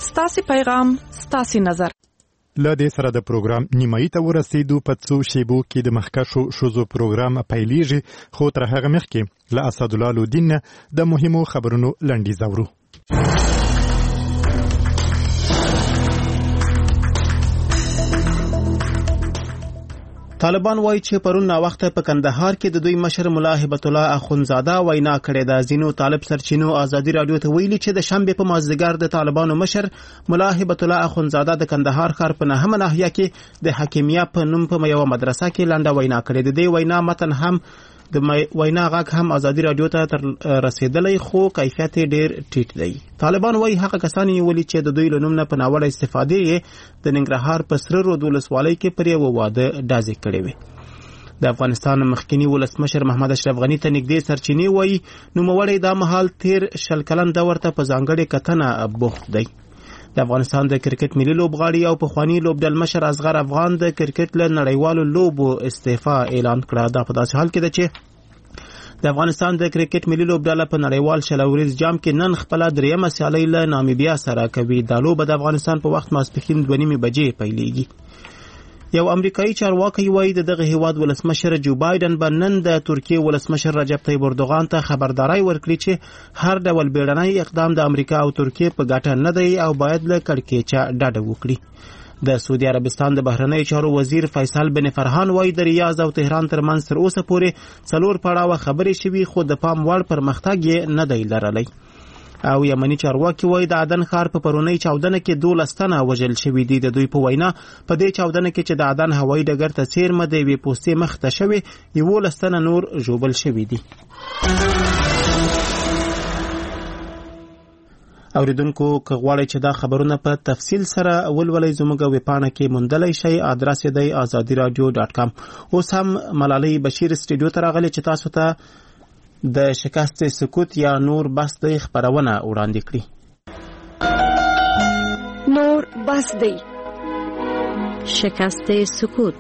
ستاسو پیغام، ستاسو نظر. له دې سره د پروګرام نیمایي ته ورسېدو. په څو شیبو کې د مخکښو ښځو پروګرام پیلېږي، خو تر هغه مخکې له اسدالله لودین نه د مهمو خبرونو لنډیز اورو. طالبان وایي چې پرون ناوخته په کندهار کې د دوی مشر ملا هبت الله اخونزاده وینا کړې ده. ځینو طالب سرچینو ازادي رادیو ته ویلي چې د شنبه په مازدیګر د طالبانو مشر ملا هبت الله اخونزاده د کندهار ښار په نهمه ناحیه کې د حکیمیه په نوم په یو مدرسه کې لنډه وینا کړې ده. د وینا متن هم د وینا غږ هم ازادي رادیو ته رسیدلی، خو کیفیت ډیر ټیټ دی. طالبان وایي هغه کسان نیولي چې د دوی له نوم نه په ناوړه استفادې د ننګرهار په سره رود ولسوالۍ کې پر یو واده ډازې کړې وې. د افغانستان مخکنی ولسمشر محمد اشرف غنی ته نږدې سرچینې وایي نوموړی دا مهال تیر شل کلن دور ته په ځانګړې کتنه بوخت دی. د افغانستان د کرکټ ملي لوبغاړي او پخوانی لوبډل مشر اصغر افغان د کرکټ له نړیوالو لوبو استعفا اعلان کړه. دا په داسې حال کې ده چې د افغانستان د کرکټ ملي لوبډله په نړیوال شلوريز جام کې نن خپل دریمه سیالي له نامیبیا سره کوي. د لوبه د افغانستان په وخت ماسپښین 2:30 بجې پیلېږي. یو امریکایي چارواکي وایي دغه هیواد ولسمشر جو بایدن به نن د ترکیه ولسمشر رجب طیب اردوغان ته خبرداري ورکړي چې هر ډول بیړنی اقدام د امریکا او ترکیه په ګټه نه دی او باید له کړکېچه ډډه وکړي. د سعودي عربستان د بهرنی چارو وزیر فیصل بن فرحان وایي د ریاض او تهران ترمنځ تر اوسه پورې 4 پړاوه خبرې شوي، خو د پام وړ پرمختګ یې نه دی لرلی. او یمنی چارواکي وایي د عدن ښار په پرونی چاودنه کې 12 تنه وژل شوي دي. د دوی په وینا په دې چاودنه کې چې د عدن هوایي ډګر ته څیرمه د یوې پوستې مخ ته شوي 11 تنه نور ژوبل شوي دي. اوریدونکو که غواړئ چې دا خبرونه په تفصیل سره ولولئ زموږ ویبپاڼه کې موندلی شئ. آدرس یې دی azadiradio.com. اوس هم ملالۍ بشیر سټوډیو ته راغلې چې تاسو ته د شکست سکوت یا نور بس دی خبرونه وړاندې کړي. نور بس دی، شکست سکوت.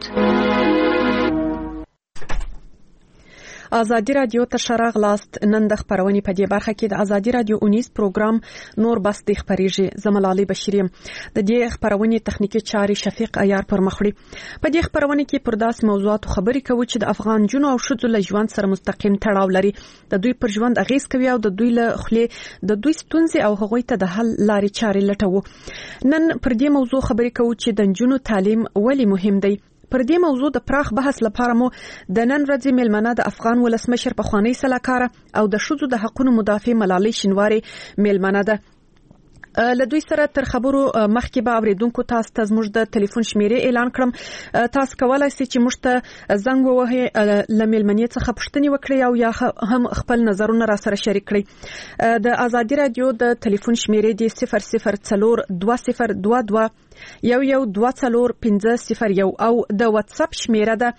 ازادي رادیو ته شراغ لاست. نن د خبرونې په دې برخه کې د ازادي رادیو اونیز پروګرام نور بس د خبرېږي. زملالي بشیریم د دې خبرونې تخنیکی چاري شفیق عیار پر مخړي. په دې خبرونې کې پر داس موضوعات خبرې کوي چې د افغان جنو او شذو له ژوند سره مستقیم تړاو لري، د دوی پر ژوند اغیز کوي او د دوی له خلې د دوی ستونزې او هغوی ته د حل لارې چارې لټوي. نن پر دې موضوع خبرې کوي چې د جنو تعلیم ولې مهم دی. پر دې موضوع د پراخ بحث لپاره مو د نن ورځې ملمنه د افغان ولسمشر پخوانی سلاکار او د شذو د حقوقو مدافع ملالۍ شینواری ملمنه ده. له دوی سره تر خبرو مخکې به اوریدونکو تاسو ته زموږ د ټلیفون شمیرې اعلان کړم. تاسو کولای شئ چې موږ ته زنګ ووهئ، له ملمنې څخه پوښتنې وکړئ او یا هم خپل نظرونه را سره شریک کړئ. د ازادي رادیو د ټلیفون شمیرې دی 002022 1124501 او د واتس اپ شمیره ده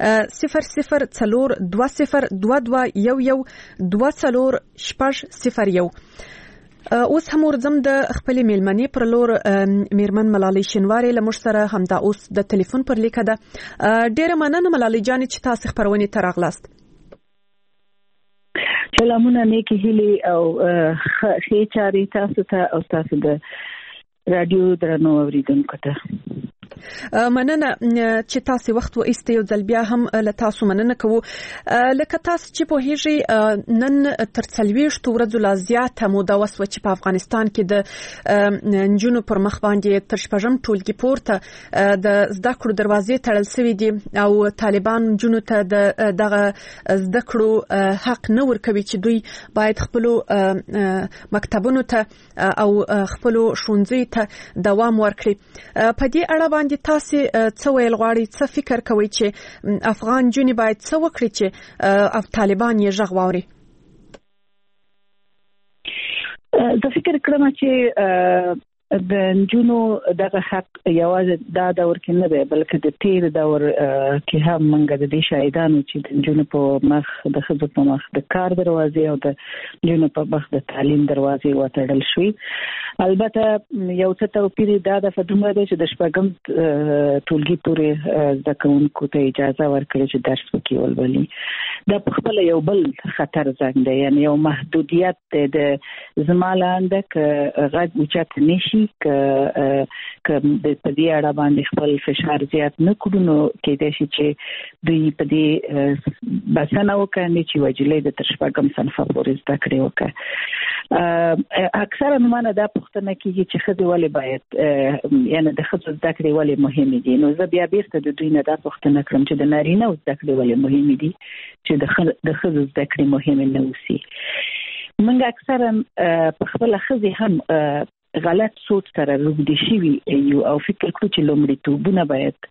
002022112401. اوس هم ورځم د خپل میلمنې پر لور میرمن ملالۍ شینواری له موږ سره همدا اوس د ټلیفون پر لیکه ده. ډیره مننه ملالۍ جانې چې تاسو خبرونه ته راغلاست. سلامونه، نیکی هیلې او ښې چارې تاسو ته او تاسو د رادیو درنو اوریدونکو ته. مننه چې تاسو وخت و ایسته یو ځل بیا هم له تاسو مننه کوو. لکه تاسو چې په هیڅ نن تر 40 ورځې لا زیاته موده وسوه چې په افغانستان کې د نجونو پر مخ باندې تر شپږم ټولګي پورته د زده کړو دروازې تړل شوې دي او طالبان نجونو ته دغه زده کړو حق نه ورکوي چې دوی باید خپل مکتبونو ته او خپل ښوونځي ته دوام ورکړي. په دې اړه باندې تاسو څه ویل غواړئ، څه فکر کوئ چې افغان جنې باید څه وکړي چې طالبان یې غږ واوري؟ زه فکر کوم چې د نجونو دغه حق یوازې دا دور کې نه دی، بلکې د تیر دور کې هم موږ د دې شاهدانو چې د نجونو په مخ د ښځو په مخ د کار دروازې او د نجونو په مخ د تعلیم دروازې وتړل شوې. البته یو څه توپیر دا د فدومره دی چې د شپږم ټولګي پورې زده کوونکو ته اجازه ورکړي چې درس وکړي ولولي. دا په خپل یو بل خطر زنګ دی، یعنی یو محدودیت دی. د زما لاندې که غږ اوچت نشي ک د پدې اړه باندې خپل فشار زیات نه کړو نو کېدای شي چې دوی په دې بسنه وکړي چې وجلې د تشبګم صنف پورې زده کړې وکړي. اکثره نمونه دا پوښتنه کیږي چې خځې ولې باید یعنی د خځو زده کړې ولې مهمه دي. نو زه بیا بیرته د دوی نه دا پوښتنه کوم چې د نارینه زده کړې ولې مهمه دي چې د خځو زده کړې مهمه نه وسی. موږ اکثرا په خپل خځې هم غلط سوچ سره روږدي شوي یو او فکر کوو چې لومړیتوبونه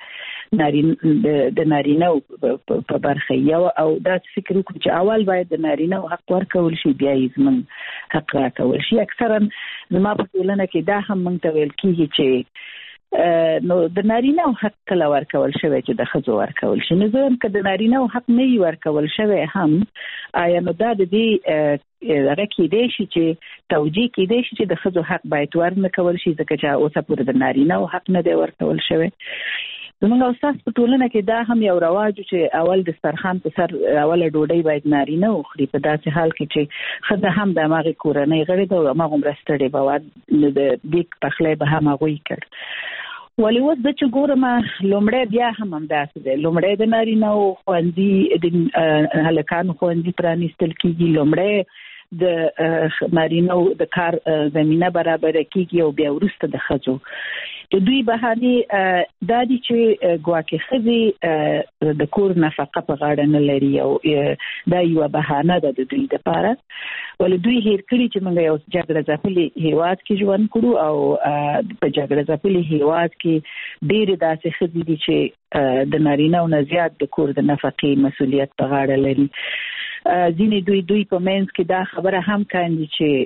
باید د نارینه په برخه یو او دا فکر وکړو چې اول باید د نارینه حق ورکول شي بیا یې زموږ حق راکول شي. اکثرا زما په ټولنه کې دا هم موږ ته ویل کېږي چې نو د نارینه حق کله ورکول شوی چې د ښځو ورکول شي. نو زه که د نارینه حق نه وي ورکول شوی هم آیا نو دا د دې هغه کېدای شي چې توجیه کېدای شي چې د ښځو حق باید ورنکول شي ځکه چې اوسه پورې د نارینه حق نه دی ورکول شوی. زموږ استاد په ټولنه کې دا هم یو رواج چې اول د دسترخوان په سر اوله ډوډۍ باید نارینه وخوري په داسې حال کې چې ښځه هم د هماغې کورنۍ غړې ده او هماغومره ستړې به وه نو د دیګ پخلی به هم هغوی کړ. ولې اوس زه چې ګورم لومړی بیا هم همداسې دی. لومړی د نارینهو ښوونځي د هلکانو ښوونځي پرانیستل کېږي. لومړی د نارینهو د کار زمینه برابره کېږي او بیا وروسته د ښځو. د دوی بهانې دا دي چې ګواکې ښځې د کور نفقه په غاړه نه لري او دا یوه بهانه ده د دوی دپاره. ولې دوی هیر کړي چې موږ یو جګړه ځپلي هیواد کې ژوند کړو او په جګړه ځپلي هیواد کې ډېرې داسې ښځې دي چې د نارینهو نه زیات د کور د نفقې مسؤلیت په غاړه لري. ځینې دوی په منځ کې دا خبره هم کاندي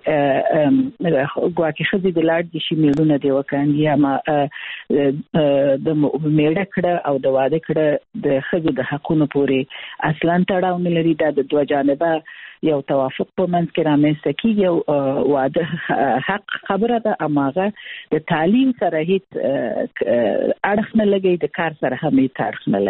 چې ګواکې ښځې د لاړ دي شي میړونه دې وکاندي اما د میړه کړه او د واده کړه د ښځو د حقونو پورې اصلا تړاو نه لري. دا د دوه جانبه یو توافق په منځ کې رامنځته کېږي او واده حق خبره ده اما هغه د تعلیم سره هیڅ اړخ نه لګي د کار سره هم هیڅ اړخ نه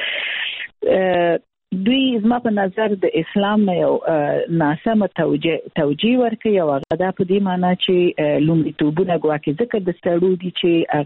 لګي. دوی زما په نظر د اسلام نه یو ناسمه توجیه ورکوي او هغه دا په دې معنی چې لومړیتوبونه ګواکې ځکه د ستړو دي چې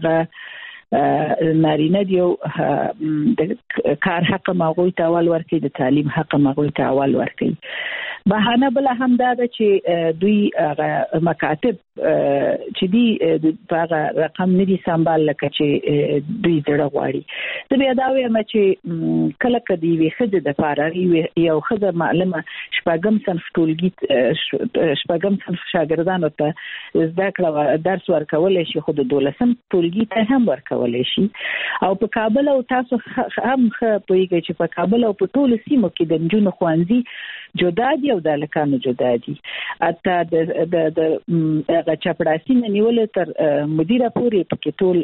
هغه نارینه دی او د کار حق هغوی ته اول ورکوي د تعلیم حق هغوی ته اول ورکوي. بهانه بله هم دا ده چې دوی هغه مکاتب چې دي په هغه رقم نه دي سمبال لکه چې دوی زړه غواړي. زه بیا دا وایم چې کله که د یوې ښځې دپاره یو ښځه معلمه شپږم صنف ټولګي شپږم صنف شاګردانو ته زده کړه درس ورکولی شي خو د 12م ټولګي ته هم ورکولی شي. او په کابل او تاسو هم ښه پوهېږئ چې په کابل او په ټولو سیمو کې د نجونو ښوونځي جدا دي او د هلکانو جدا دي. حتی د چپړاسي نه نیولې تر مدیره پورې پکې ټول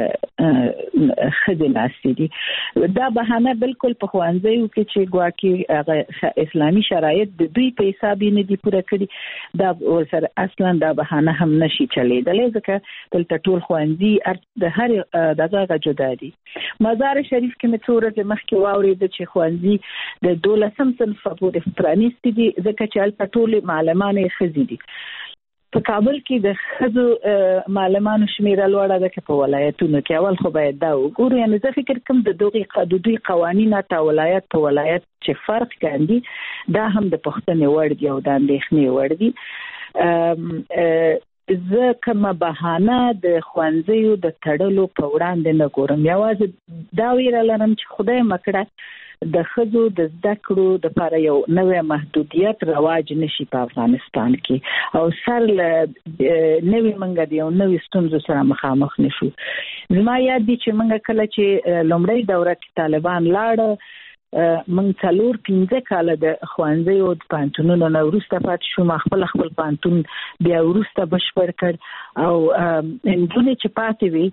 ښځې ناستې دي. دا بهانه بالکل په ښوونځیو کې چې ګواکې هغه اسلامي شرایط د دوی په حساب یې نه دي پوره کړي دا ورسره اصلا دا بهانه هم نشي چلېدلی ځکه دلته ټول ښوونځي د هرې دغه جدا دي. مزار شریف کې مې څو ورځې مخکې واورېده چې ښوونځي د 12م صنف پورې پرانیستي دي ځکه چې هلته ټولې معلمانې ښځې دي. په کابل کې د ښځو معلمانو شمیره لوړه ده که په ولایتونو کې. اول خو باید دا وګورو یعنې زه فکر کوم د دوی قوانین حتی ولایت په ولایت چې فرق کاندي دا هم د پوښتنې وړ دي او د اندېښنې وړ دي. زه کومه بهانه د ښوونځیو د تړلو په وړاندې نه ګورم. یوازې دا ویره لرم چې خدای مکړه د ښځو د زده کړو دپاره یو نوی محدودیت رواج نشي په افغانستان کې او سر له نوي منګه د یو نوي ستونزو سره مخامخ نشو. زما یاد دي چې منګه کله چې لومړی دوره کې طالبان لاړه موږ 4-5 کاله د ښوونځیو د پوهنتونونو نه وروسته پاتې شوم. خپل پوهنتون بیا وروسته بشپړ کړ او نجونې چې پاتې وي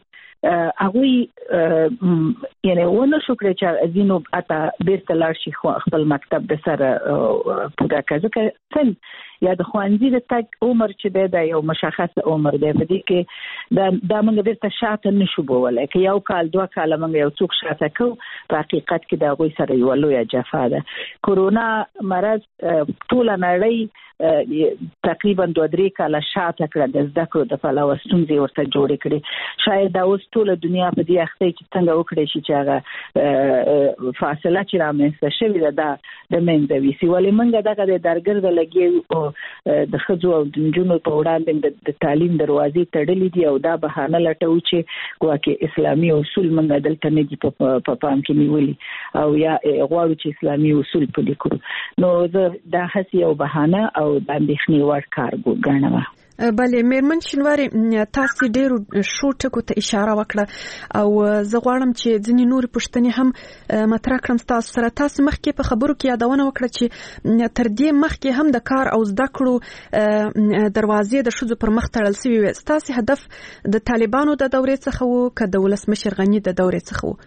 هغه یعنی ونه شو کړی چې ځینو اته بیرته لاړ شي خپل مکتب د سره پوره کړي ځکه یا د خوانځي د تک عمر چې د یو مشخص عمر دی په دې کې دا موږ بیرته شاته نشو بولای که یو کال دوه کال موږ یو څوک شاته کو په حقیقت کې دا غوي سره یو لوی جفا ده. کورونا مرض ټول نړۍ تقریبا 2-3 کاله شاته کړه د زده کړو د پلوه ستونزې ورته جوړې کړې. شاید دا اوس ټول دنیا په دې اخته چې څنګه وکړي شي چې هغه فاصله چې رامنځته شوې ده د منځ وي سي ولې موږ دغه د درګرد لګي د خځو او د نجونو په وړاندې د تعلیم دروازې تړلې دي او دا بهانه لټو چې ګواکې اسلامي اصول موږ دلته نه دي په پام کې نیولي او یا غواړو چې اسلامي اصول پلي کړو نو دا هڅه یو بهانه او د اندېښنې وړ کار ګڼم. بله میرمن شینواری تاسو ډیرو شو ټکو ته اشاره وکړه او زه غواړم چې ځینې نور پوښتنې هم مطرح کړم تاسو سره. تاسو مخکې په خبرو کې یادونه وکړه چې تر دې مخکې هم د کار او زده کړو دروازې د ښځو پر مخ تړل شوې وې. ستاسو هدف د طالبانو د دورې څخه وو که د ولسمشر غني د دورې څخه وو؟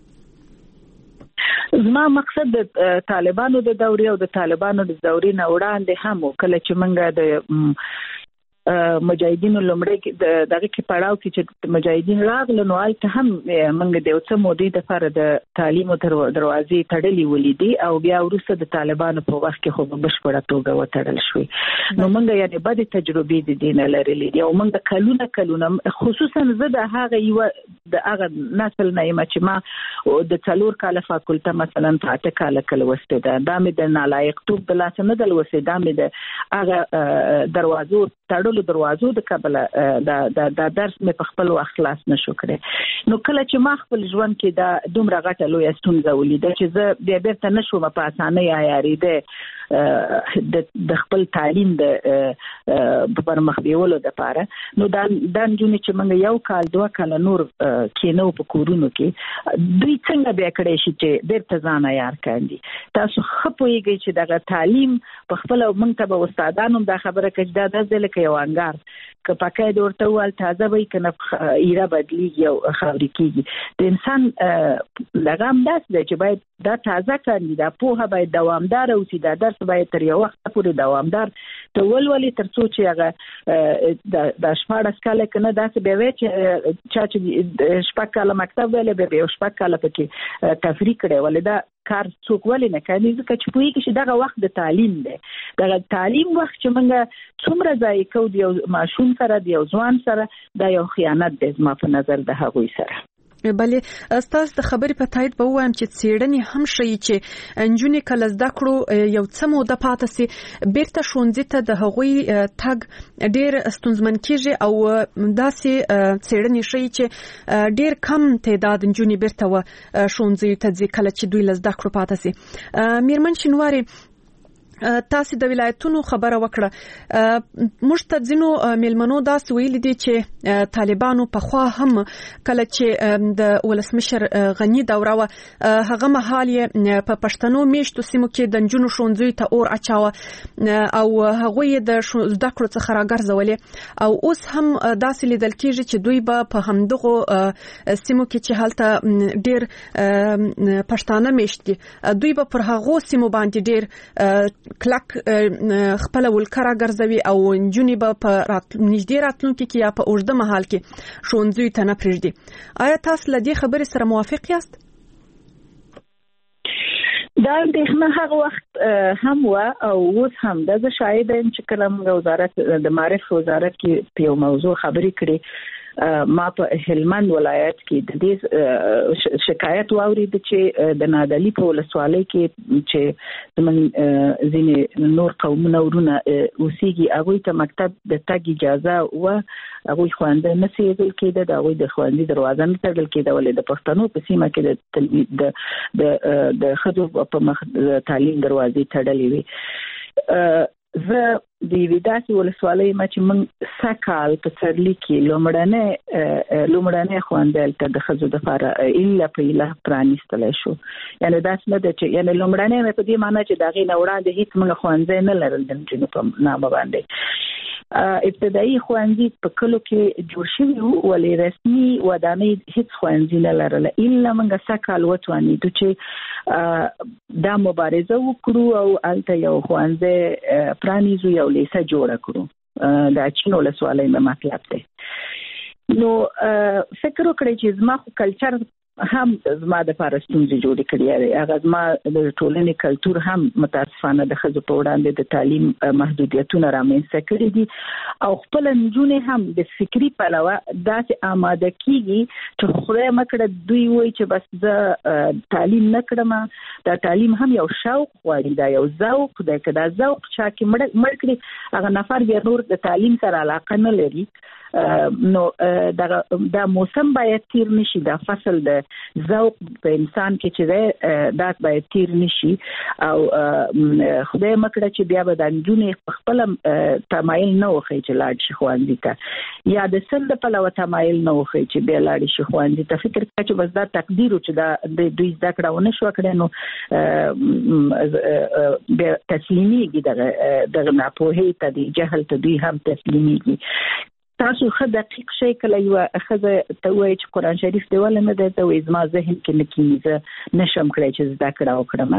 زما مقصد د طالبانو د دورې او د طالبانو د دورې نه وړاندې هم کله چې موږ د مجاهدینو لومړی دغه کې پړاو کې چې مجاهدین راغله نو البته هم موږ د اوسه مودې د لپاره د تعلیم دروازې تړلې ولیدي او بیا وروسته د طالبانو په وخت کې خو بشپړه توګه وتړل شوې. نو موږ یعنی بد تجربې د دین لرلې دي او موږ کلونه خصوصا زه د هغه نسل نه یم چې ما د 4 کال فاکولټه مثلا 8 کال وسته ده دا مې د نالایق توب د لاس نه دل وسه دا مې د هغه دروازو دروازو د قبله دا درس مې په خپل وخت خلاص نشو کړی. نو کله چې ما خپل ژوند کې دا دومره غټه لویه ستونزه ولیده چې زه بیا بیرته نشوم په اسانۍ عیارېده د خپل تعلیم د پرمخ بیولو دپاره نو دا نجونې چې موږ یو کال 2 کال نور کېنو په کورونو کې دوی څنګه بیا کړی شي چې بیرته ځان عیار کاندي. تاسو ښه پوهېږئ چې دغه تعلیم په خپل موږ ته به استادانو دا خبره کوي دا داسې لکه یو انګار که پکې د ورته وال تازه وي کنه ایره بدلیږي او خاوري کیږي. د انسان لغام داس دی چې باید دا تازه کاندي دا پوهه باید دوامدار اوسي دا درس باید تر یو وخت پورې دوامدار ته ولولي تر څو چې هغه د 14 کال کنه داسې به وي چې 14 کال مکتب ویل به 14 کال پکې تفریق کړي ولې دا کار څوک ولې نه کوي ځکه چې پوهیږي چې دغه وخت د تعلیم دی. دغه تعلیم وخت چې موږ څومره ځای کوو د یو ماشوم سره د یو ځوان سره دا یو خیانت دی زما په نظر د هغوی سره. بلې ستاسو د خبرې په تایید به ووایم چې څېړنې هم ښیي چې نجونې کله زده کړو یو څه موده پاته سي بیرته ښوونځي ته د هغوی تګ ډېر ستونزمن کېږي او داسې څېړنې ښیي چې ډېر کم تعداد نجونې بیرته ښوونځیو ته ځي کله چې دوی له زده کړو پاته سي. میرمن شینواری تاسو د ولایتونو خبره وکړه. موږ ته ځینو میلمنو داسې ویلي دي چې طالبانو په خوا هم کله چې د ولسمشر غني دوره و هغه مهال یې په پښتنو میشتو سیمو کې د نجونو ښوونځیو ته اور اچاوه او هغوی د زده کړو څخه راګرځولې او اوس هم داسې لیدل کېږي چې دوی به په همدغو سیمو کې چې هلته ډېر پښتانه میشت دي دوی به پر هغو سیمو باندې ډېر کلک خپل ولکره ګرځوي او نجونې به په نږدې راتلونکي کې یا په اوږده مهال کې ښوونځیو ته نه پرېږدي. آیا تاسو له دې خبرې سره موافق یاست؟ دا اندېښنه هغه وخت هم و او اوس هم ده. زه شاهده یم چې کله موږ وزارت د معارف وزارت کې په یو موضوع خبرې کړې ما په هلمند ولایت کې د دې شکایت واورید چې د نادعلي په ولسوالۍ کې چې زموږ ځینې نور قومونه ورونه اوسېږي هغوی ته مکتب د تګ اجازه و هغوی ښوونځی نه سېدل کېده د هغوی د ښوونځي دروازه نه تړل کېده ولې د پښتنو په سیمه کې د ښځو په مخ د تعلیم دروازې تړلې وي. زه د ویداسي ولسوالۍ ما چې موږ سکال په سرلی کې لومړنۍ خوندل ته د خزو د لپاره الا په اله پرانیستل شو یعنی داس نه د چې یعنی لومړنۍ په دې معنی چې دغه نه وړاندې هیڅ موږ خوندې نه لرل د جنوب په نامه باندې ابتدایي خوندې په کلو کې جوړ شوی وو ولې رسمي ودانۍ هیڅ خوندې نه لرل الا موږ سکال وتوانی د چې دا مبارزه وکړو او الته یو خوندې پرانیزو یو لیسه جوړ کړو دا چینو ولسوالۍ مطلب دی نو فکر وکړئ چې زما خو کلچر هم زما د پارستونځي جوړ کړی دی هغه زما د ټولنې کلچر هم متاسفانه د خزو په وړاندې د تعلیم محدودیتونه رامنځته کړي دي او خپل نجونې هم د فکری پلوه داسې آماده کیږي چې خدای مکړه دوی وایي چې بس زه تعلیم نه کړم دا تعلیم هم یو شوق غواړي دا یو ذوق دی که دا ذوق چا کې مړ کړي هغه نفر بیا نور د تعلیم سره علاقه نه لري نو دا موسم باید تیر نشي دا فصل د ذوق په انسان کې چې دا باید تیر نشي او خدای مکړه چې بیا به د نجونې خپل تمایل نه وخی چې لاړ شي ښوونځي ته یا د سند په لور تمایل نه وخی چې بیا لاړ شي ښوونځي ته فکر کوي چې بس دا تقدیر چې دا د دوی زده کړه ونه شو کړي نو تسلیمیږي دغه ناپوهۍ ته د جهل ته دوی هم تسلیمیږي تاسو خه دقیق شي کله یو خزه ته وایي چې قرآن شریف دی ولې نه دی ته وایي زما ذهن کې نه کېږي زه نشم کړی چې زده کړه وکړم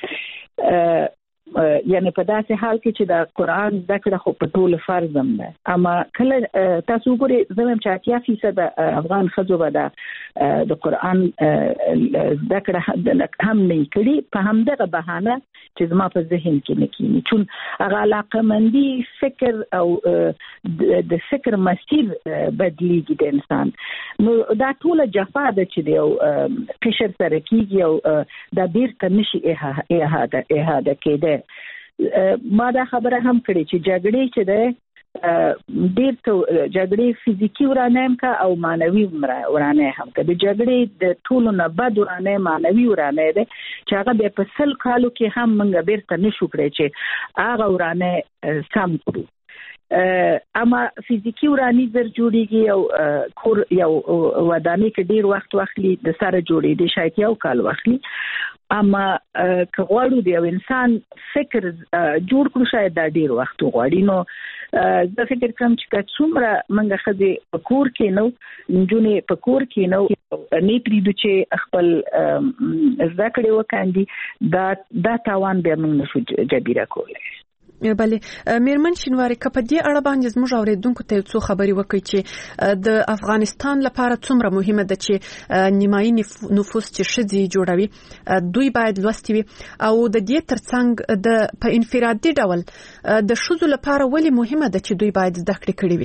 یعنی په داسې حال کې چې د قرآن زده کړه خو په ټول فرض هم ده اما کله تاسو وګورئ زموږ چې 80% افغان ښځو به د قرآن زده کړه هم نه کړي په همدغه بهانه چې زما په ذهن کې نه کېږي چون هغه علاقمندي فکر او د فکر مسیر بدلیږي د انسان نو دا ټول جفا ده چې دی قشر سره کېږي او دا بیرته نشي احاده کېده ما دا خبره هم کړې چې جګړې چې ده ډېر څه جګړې فزیکی ورانه هم کا او مانوي ورانه هم کا د جګړې د ټولو نه بد ورانه مانوي ورانه ده چې هغه په 100 کالو کې هم موږ بیرته نشو کړی چې هغه ورانه سم کړو اما فزیکی ورانی زر جوړیږي او کور یو ودانۍ کې ډیر وخت واخلي د سره جوړې دي شاید یو کال واخلي اما که غواړو د یو انسان فکر جوړ کړو شاید دا ډیر وخت غواړي نو زه فکر کوم چې څومره موږ خدای په کور کې نو نجونې په کور کې نو نه پریدو چې خپل زده کړې وکاندي دا تاوان به موږ نشو جبیره کولای بله میرمن شینواری که په دې اړه باندې زموږ اوریدونکو ته څو خبري وکړي چې د افغانستان لپاره څومره مهمه ده چې نیمایي نفوس چې ښځې جوړوي دوی باید لوستي وي او د دې ترڅنګ په انفرادي ډول د ښځو لپاره ولې مهمه ده چې دوی باید زده کړې کړي وي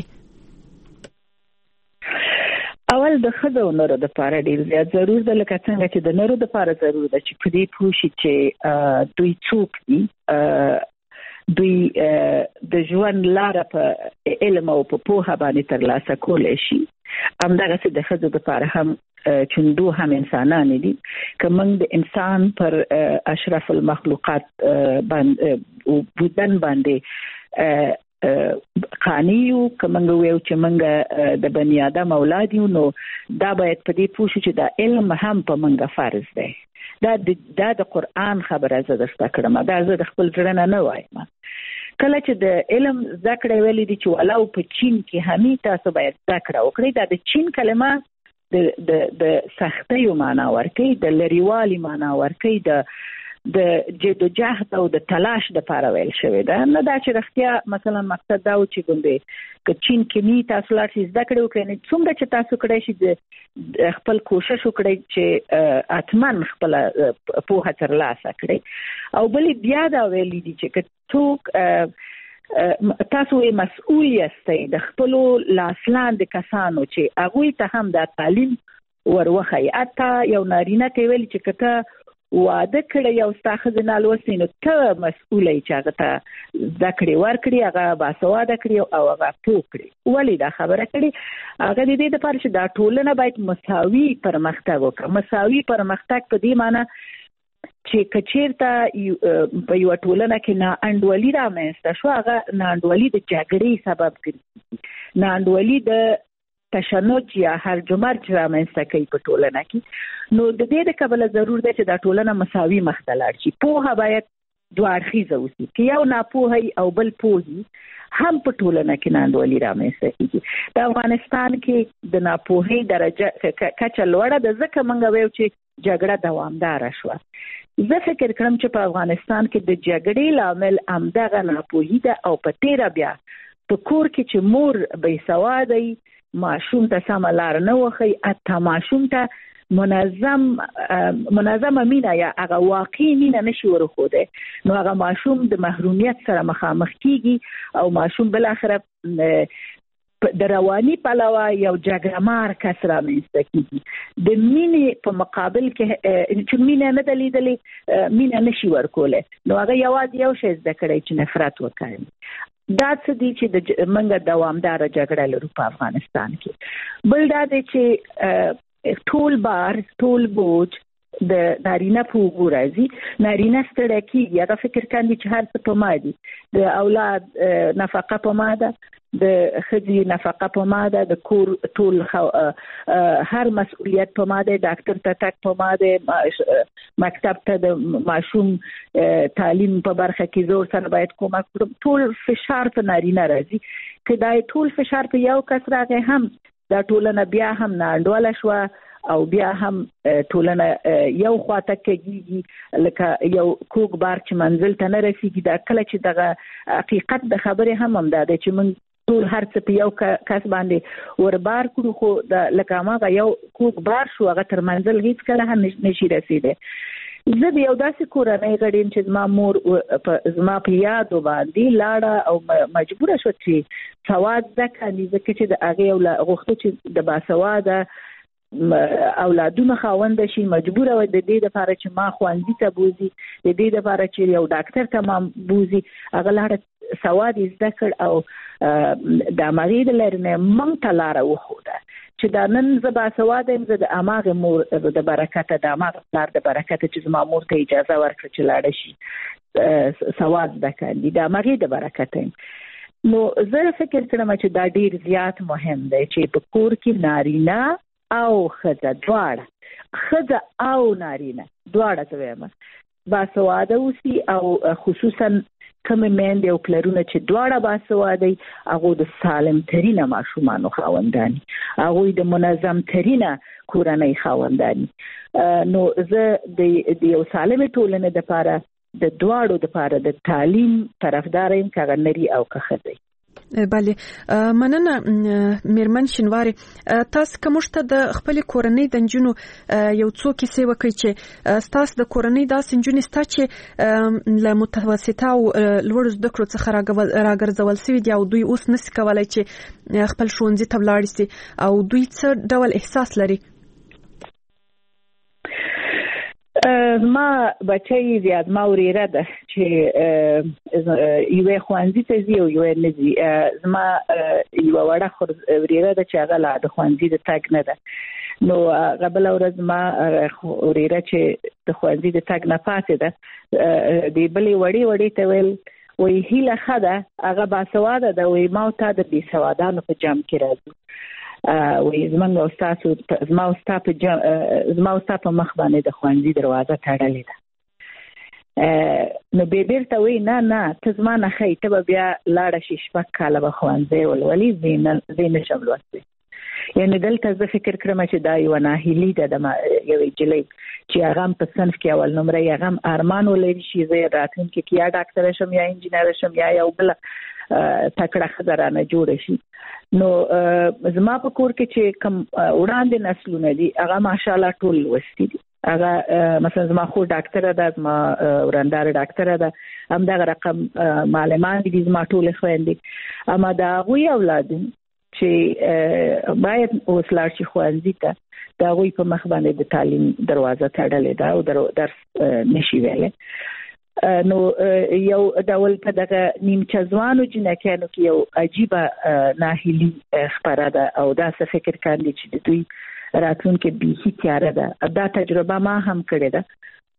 اول د خزو نورو د لپاره ډیر زیات ضرور ده لکه څنګه چې د نورو د لپاره ضرور ده چې په دې پوښي چې دوی څوک دي دوی د ژوند لاره په علم او په پوهه باندې ترلاسه کولای شي همدغه څه د ښځو لپاره هم چندو هم انسانان دي که موږ د انسان پر اشرف المخلوقات باندې بودن باندې قانیو که موږ ویو چې موږ د بنی آدم اولاد یو نو دا باید په دې پوه شو چې دا علم هم په موږ فرض دی دا د قرآن خبره زه درته کړم دا زه د خپل ځړه نه وایم کله چې د علم ذکر ویلي دي چې ولو په چین کې همي تاسو باید ذکر وکړئ دا د چین کلمه د سختۍ معنا ورکړي د لریوالي معنا ورکړي د جدوجهد او د تلاش د لپاره ویل شوی دا نه دا چې رښتیا مثلا مقصد دا و چې ګوندې که چین کې می تاسو لاړ شئ زده کړئ وکړئ څومره چې تاسو کړئ شي د خپل کوشش وکړئ چې اتمن خپل پوهه ترلاسه کړئ او بلې بیا دا ویلي دي چې که څوک تاسو یې مسؤل یاستئ د خپلو لاسلاندې کسانو چې هغوی ته هم دا تعلیم وروښایي حتی یو نارینه ته ویلي چې که ته واده کړی یو ستا ښځه نالوستې نو ته مسؤله یې چې هغه ته زده کړې ورکړي هغه باسواده کړي او هغه پوه کړي ولې دا خبره کړي هغه د دې لپاره چې دا ټولنه باید مساوي پرمختګ وکړي مساوي پرمختګ په دې معنی چې کچیرته په یو ټولنه کې نه انډولي رامنځته شو، هغه نه انډولي د جګړې سبب ګرځي، نه انډولي د تشنج یا هرج و مرج رامنځته کوي په ټولنه کې. نو د دې د کبله ضرور دی چې دا ټولنه مساوي مخ ته لاړ شي. پوهه باید دوه اړخیزه اوسي، که یو ناپوهی او بل پوهي هم په ټولنه کې نه انډولي رامنځته کیږي. د افغانستان کې د ناپوهۍ درجه کچه لوړه ده، ځکه موږ وایو چې جګړه دوامداره شوه. زه فکر کوم چې په افغانستان کې د جګړې لامل همدغه ناپوهي ده، او په تیره بیا په کور کې چې مور بې سوادی ماشوم ته سمه لار نه وښي، حتی ماشوم ته منظمه مینه یا هغه واقعي مینه نشي ورښودی، نو هغه ماشوم د محرومیت سره مخامخ کیږي او ماشوم بل اخره د رواني پلوه یو جګړهمار کس رامنځته کیږي. د مینې په مقابل کې چې مینه نه ده لیدلې، مینه نشي ورکولی، نو هغه یوازې یو شی زده کړی چې نفرت وکړي. دا څه دي چې موږ دوامداره جګړه لرو په افغانستان کې. بل دا دی چې ټول بار ټول بوج د نارینه په اوږو راځي، نارینه ستړی کېږي، هغه فکر کوي چې هر څه په ما دي، د اولاد نفقه په ما ده، د ښځې نفقه په ما ده، د کور ټول هر مسؤلیت په ما ده، ډاکټر ته تک په ما ده، مکتب ته د ماشوم تعلیم په برخه کې زور سره باید کومک وکړم. ټول فشار په نارینه راځي. که دا ټول فشار په یو کس راغی هم دا ټولنه بیا هم نه انډوله شوه او بیا هم ټولنه یو خواته کېږي لکه یو کوږ بار چې منزل ته نه رسیږي. دا کله چې دغه حقیقت د خبرې هم دا دی چې موږ ټول هر څه په یو کس باندې وربار کړو، خو لکه هغه یو کوږ بار شو، هغه تر منزل هیڅ کله هم نشي رسیدی. زه د یو داسې کورنۍ غړیم چې زما مور زما په یادو باندې لاړه او مجبوره شوه چې سواد زده کړي، ځکه چې د هغې غوښته چې د باسواده اولادونه خاونده شي، مجبوره وه د دې لپاره چې ما ښوونځي ته بوزي، د دې لپاره چې یو ډاکټر ته ما بوزي. هغه لاړه سواد یې زده کړ او د همغې د لارې نه موږ ته لاره وښوده چې دا نن زه باسواده یم، زه د هماغې مور د برکته، د هماغه پلار د برکته چې زما مور ته اجازه ورکړه چې لاړه شي سواد زده کړي، د همغې د برکته یم. نو زه فکر کړم چې دا ډیر زیات مهم دی چې په کور کې نارینه او ښځه دواړه، ښځه او نارینه دواړه زه وایم باسواده اوسي، او خصوصا کومې میندې او پلرونه چې دواړه باسواده دي، هغوی د سالم ترینه ماشومانو خاوندان، هغوی د منظم ترینه کورنۍ خاوندان. نو زه د یو سالمې ټولنې دپاره د دواړو دپاره د تعلیم طرفدار یم، که هغه نري او که ښځه. بله، مننه میرمن شینواري. تاسو کوم ته د خپل کورنۍ د نجونو یو څو کیسې وکړي چې تاسو د کورنۍ داسې نجونې ستا چې له متوسطه او لوړو زده کړو څخه راګرځول سوي دي او دوی اوس نشي کولای چې خپل ښوونځي ته ولاړ شي، او دوی څه ډول احساس لري؟ زما بچی زیات ما وریره ده چې یوه ښوونځي ته ځي او یوه نه ځي. زما یوه وړه وریره ده چې هغه لا د ښوونځي د تګ نه ده. نو هغه بله ورځ ما وریره چې د ښوونځي د تګ نه پاتې ده، د بلې وړې ته ویل وایي هیله ښه ده، هغه باسواده ده، وایي ما او تا د بېسوادانو په جمع کې راځو، وایي زما او ستا په مخ باندې د ښوونځي دروازه تړلې ده. نو بیرته وایي نه ته زما نه ښایي، ته به بیا لاړه شي 6 کاله به ښوونځی ولولي، زه نشم لوستی. یعنې دلته زه فکر کړم چې دا یوه ناهیلي ده د یوې نجلۍ چې هغه هم په صنف کې اول نمره، هغه هم ارمان ولري چې زه راتلونکي کې یا ډاکټره شم یا انجینره شم یا یو بله تکړه ښځه رانه جوړه شي. نو زما په کور کې چې کوم وړاندې نسلونه دي هغه ماشاءالله ټول لوستي دي. هغه مثلا زما خور ډاکټره ده، زما ورنداره ډاکټره ده، همدغه رقم معلمان دي زما ټولې خویندې. اما د هغوی اولادونه چې باید اوس لاړ شي ښوونځي ته، د هغوی په مخ باندې د تعلیم دروازه تړلې ده او درس نشي ویلی. نو یو ډول په دغه نیمچه ځوانو جنکیانو کې یو عجیبه ناهیلي خپره ده او داسې فکر کاندي چې د دوی راتلونکي بیخي تیاره ده. دا تجربه ما هم کړې ده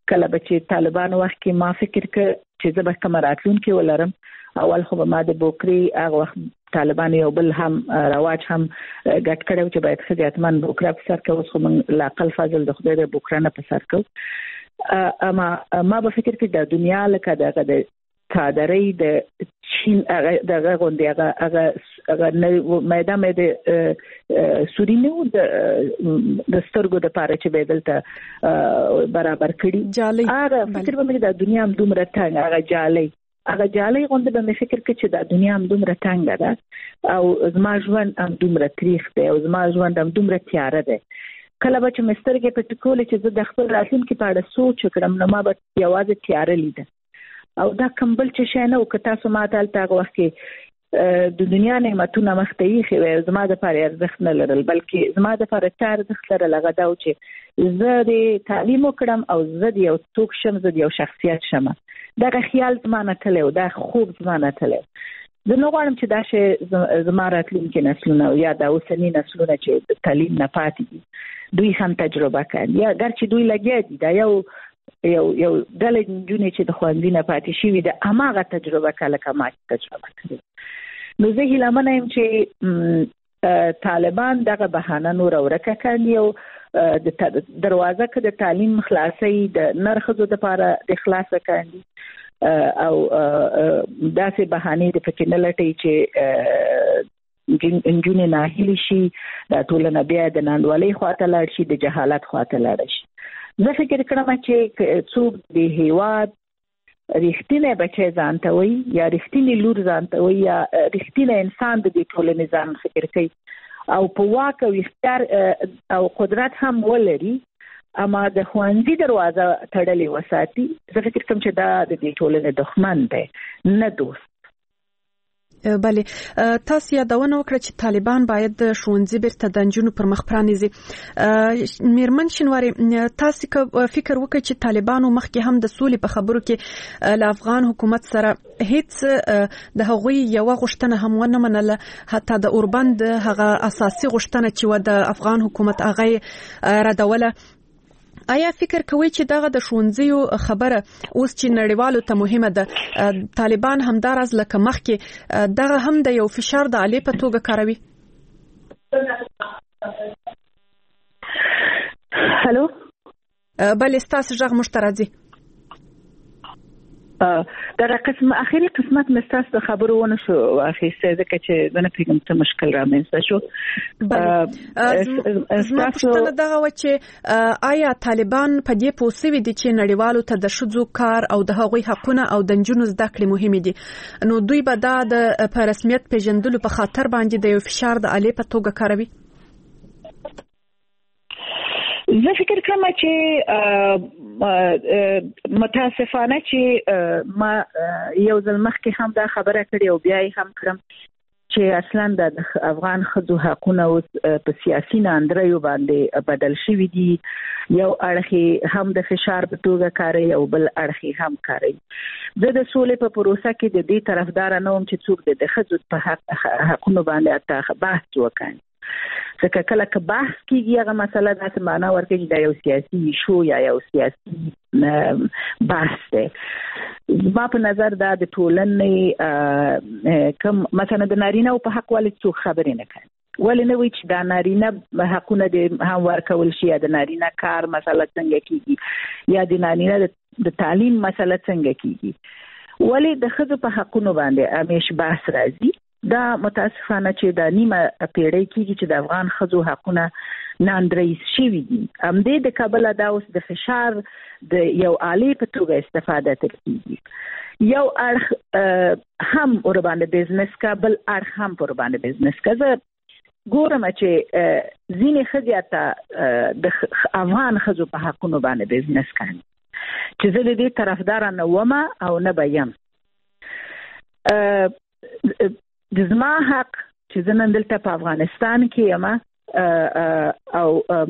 کله به چې طالبان وخت کې ما فکر ک چې زه به کوم راتلونکي ولرم اول خو ما د بوکری هغه وخت طالبان یو بل هم رواج هم ګټ کړو چې باید خدمتمن بوکرا په سر کې اوس خو من لاقل فضل د خدای د بوکرا نه په سر کو اما ما به فکر کې د دنیا لکه د کادرې د چین هغه غونډه هغه میدان د سورینو د سترګو د پاره چې بدلته برابر کړي هغه فکر به مې د دنیا هم دومره څنګه هغه جالي غونډه به مې فکر کې چې د دنیا هم دومره څنګه ده او زما ژوند هم دومره تاریخ دی او زما ژوند هم دومره تیاره ده کله به چې مسترګې په ټکول چې زه د خپل راتلونکي په اړه سوچ وکړم نو ما به یوازې تیاره لیده او دا کمبل چې شنه او که تاسو ما ته تاغ وخت کې د دنیا نعمتونه مختې خو زما د پاره ارزښت نه لرل بلکې زما د پاره ارزښت لرل هغه دا چې زه د تعلیم وکړم او زه د یو څوک شم زه د یو شخصیت شم دا خیال زما نه تلو دا خوب زما نه تلو زه نو غواړم چې دا شی زما راتلونکي نسلونه یا د اوسنی نسلونه چې د تعلیم نه پاتې دي دوی هم تجربه کوي یا ګرچې دوی لګیا دي دا یو ډله جنې چې د خوندې نه پاتې شي د اماغه تجربه کله کما تجربه کوي نو زه هیله منم چې طالبان دغه بهانه نور ورکه کړي او د دروازه کې د تعلیم خلاصي د نرخذو د لپاره د خلاصه کړي او داسې بهانه د فکر نه لټي چې انجونې نه هلي شي د ټولنه بیا د ناندوالۍ خواته لاړ شي د جهالت خواته لاړ شي زه فکر کوم چې څوک د هیواد رښتینی بچی ځانته وي یا رښتینی لور ځانته وي یا رښتینی انسان د دې ټولنې ځان فکر کوي او په واک او اختیار او قدرت هم ولري اما د خوندې دروازه تړلې وساتي زه فکر کوم چې دا د دې ټولنې دښمن دی نه دوست بله تاسو یادونه وکړه چې طالبان باید ښوونځي بیرته د نجونو پر مخ پرانیزي میرمن شینواری تاسو فکر وکړئ چې طالبانو مخکې هم د سولې په خبرو کې له افغان حکومت سره هیڅ د هغوی یو غوښتنه هم ونه منله حتی د اوربند هغه اساسي غوښتنه چې و د افغان حکومت هغه ردوله آیا فکر کوئ چې دغه د ښوونځیو خبره اوس چې نړیوالو ته مهمه ده طالبان همدارز لکه مخکې دغه هم د یو فشار د علی په توګه کاروي هالو بل ستاسو ژغ مشترکي دا قسم اخیری قسمت مستاس د خبرو ونه شو اخیسته ځکه چې دنه پیغام ته مشکل رامنځته شو تاسو دغه و چې آیا طالبان په دې پوسوي دي چې نړیوالو ته د شذو کار او د هغوی حقونه او د جنونو زده کړې مهم دي نو دوی به دا د رسمیت پیژندلو په خاطر باندې د یو فشار د علی په توګه کاروي زه فکر کوم چې متاسفانه چې ما یو ځل مخکې هم دا خبره کړې او بیا یې هم کړم چې اصلا د افغان ښځو حقونه اوس په سیاسي ناندریو باندې بدل شوي دي یو اړخ هم د فشار په توګه کاروي او بل اړخ هم کاروي زه د سولې په پروسه کې د دې طرفدار نه وم چې څوک د ښځو په حقونو باندې بحث وکړي ځکه کله که بحث کیږي هغه مسله داسې معنا ورکوي چې دا یو سیاسي شو یا یو سیاسي بحث دی زما په نظر دا د ټولنې کوم مثلا د نارینه په حق ولې څوک خبرې نه کوي ولې نه وي چې دا نارینه حقونه د هم ورکول شي یا د نارینه کار مسله څنګه کیږي یا د نارینه د تعلیم مسله څنګه کیږي ولې د ښځو په حقونو باندې همیش بحث راځي دا متاسفانه چې د نیمه پیړۍ کېږي چې د افغان ښځو حقونه ناندریز شوي دي همدې د کابل دا اوس د فشار د یو عالی په توګه استفاده کیږي یو اړخ هم ور باندې بزنس کا بل اړخ هم ور باندې بزنس کا زه ګورم چې ځینې ښځې ته د افغان ښځو په حقونو باندې بزنس کوي چې زه د دې طرفدار نه وم او نه بیم د زما حق چې زه نن دلته په افغانستان کې یم او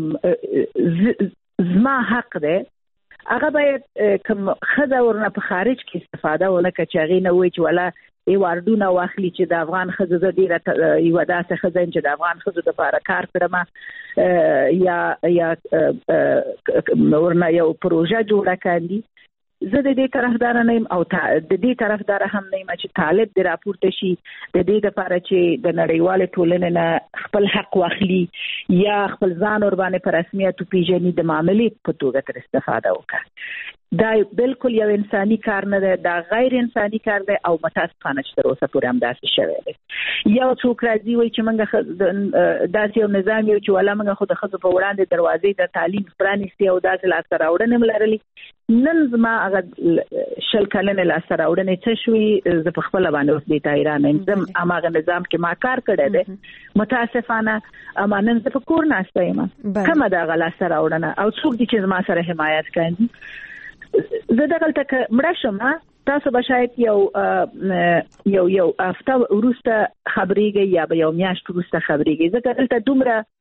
زما حق دی هغه باید کوم ښځه ورنه په خارج کې استفاده ونه کړي چې هغې نه وایي چې ولا ایواردونه واخلي چې د افغان ښځو ډیره یو داسې ښځه چې د افغان ښځو لپاره کار کړم یا ورنه یو پروژه جوړه کړي. زه د دې طرفدار نه یم او د دې طرفدار هم نه یم چې طالب د راپورته شي د دې لپاره چې د نړیوال ټولنې نه خپل حق واخلي یا خپل ځان ور باندې په رسمیت پیژني د معاملې په توګه تر استفاده وکړي. دا بالکل یو انساني کار نه دی، دا غیر انساني کار دی او متاسفانه چې تر اوسه پورې هم داسې شوی دی. یو څوک راځي وایي چې موږ داسې یو نظام یو چې ولا موږ خو د ښځو په وړاندې دروازې د تعلیم پرانیستې او داسې لاسته راوړنې م لرلې. نن زما هغه 20 کلنې لاسته راوړنې څه شوي زه په خپله باندې اوس دې ته حیرانه یم. زه هماغه نظام کې ما کار کړی دی، متاسفانه اما نن زه په کور ناسته یم. کومه د هغه لاسته راوړنه او څوک دي چې زما سره حمایت کوي؟ زه دغلته که مړه شم تاسو به شاید یو هفته وروسته خبرېږئ یا به یو میاشت وروسته خبرېږئ. ځکه دلته دومره